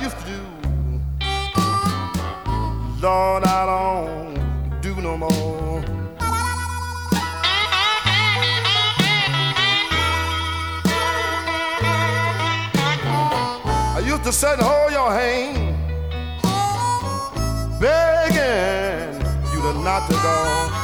used to do, Lord, I don't do no more. I used to sit and hold your hand, begging you to not to go.